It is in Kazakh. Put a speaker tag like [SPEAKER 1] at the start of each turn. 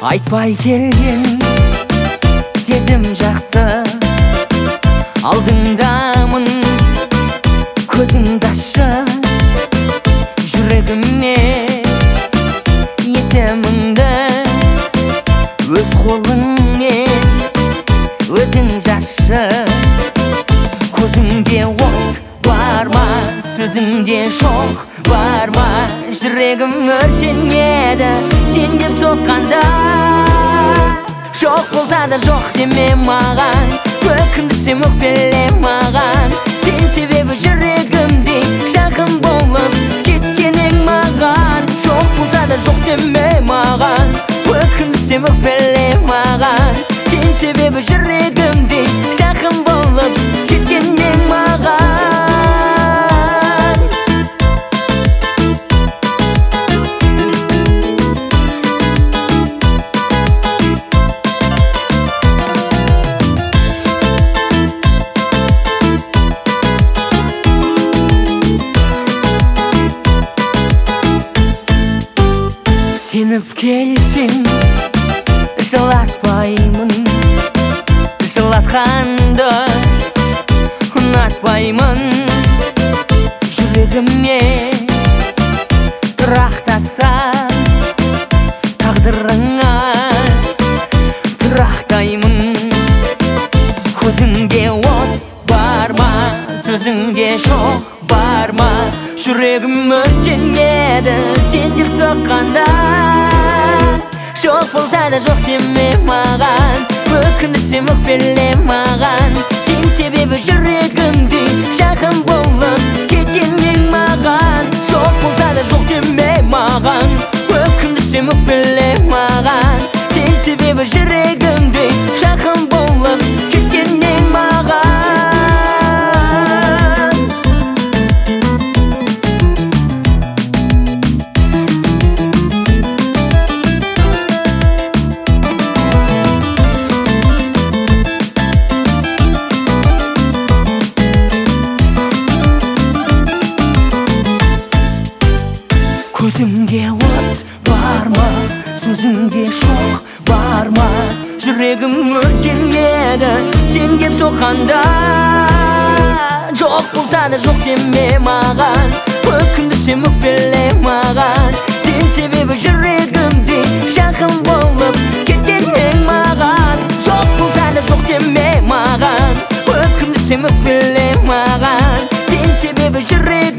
[SPEAKER 1] Айтпай келген сезім жақсы, алдыңдамын, көзіңді ашшы, жүрегіме есіміңді өз қолыңмен өзің жазшы. Көзіңде от бар ма, сөзіңде жоқ бар ма? Жүрегім өртенеді сен деп соққанда. Жоқ болса да жоқ деме маған, өкіндірсем өкпеле маған. Сен себебі жүрегімде жақын болып кеткенің маған. Жоқ болса да жоқ деме маған, өкіндірсем өкпеле маған. Сен себебі жүрегімде жақын болып кеткенің маған. Сеніп келсең жылатпаймын, жылатқанды ұнатпаймын. Жүрегіме тұрақтасам, тағдырыңа тұрақтаймын. Көзіңде от бар ма, сөзіңде жоқ бар ма? Жүрегім өртенеді сен деп соққанда. Жоқ болса да жоқ деме маған, өкіндірсем өкпеле маған. Сен себебі жүрегімде жақын болып кеткенің маған. Жоқ болса да жоқ деме маған, өкіндірсем өкпеле маған. Сен себебі жүрегімде жақын болып кеткенің маған. Көзіңде от бар ма, сөзіңде жоқ бар ма? Жүрегім өртенеді сен деп соққанда. Жоқ болса да жоқ деме маған, өкіндірсем өкпеле маған. Сен себебі жүрегімде жақын болып кеткенің маған. Жоқ болса да жоқ деме маған, өкіндірсем өкпеле маған. Сен себебі жүрегімде